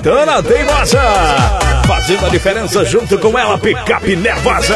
Caetana Teimosa, fazendo a diferença junto com ela, Picape Nervosa.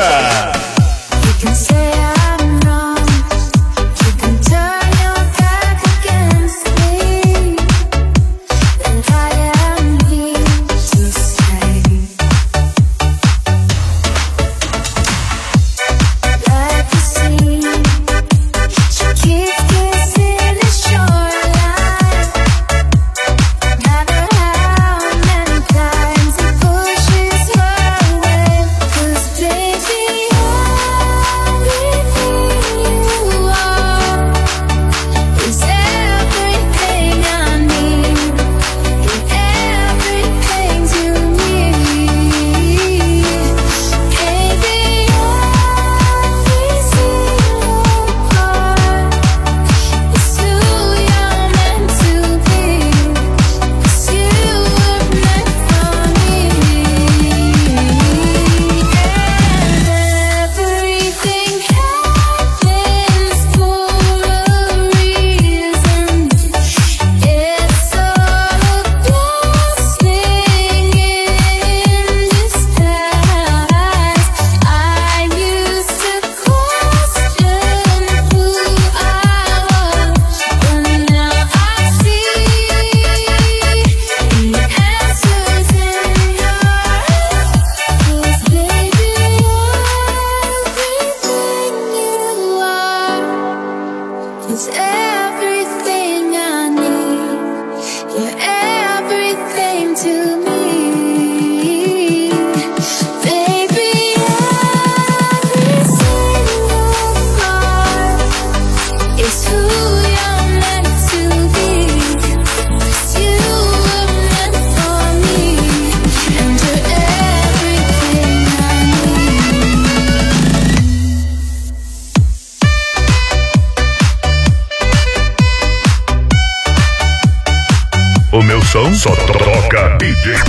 O meu som só toca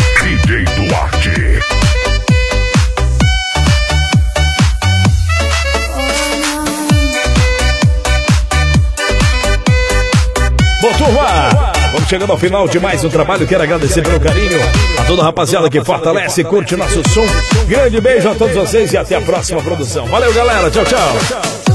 DJ Duarte. Bom, turma, vamos chegando ao final de mais um trabalho. Quero agradecer pelo carinho a toda a rapaziada que fortalece e curte nosso som. Grande beijo a todos vocês e até a próxima produção. Valeu, galera. Tchau, tchau.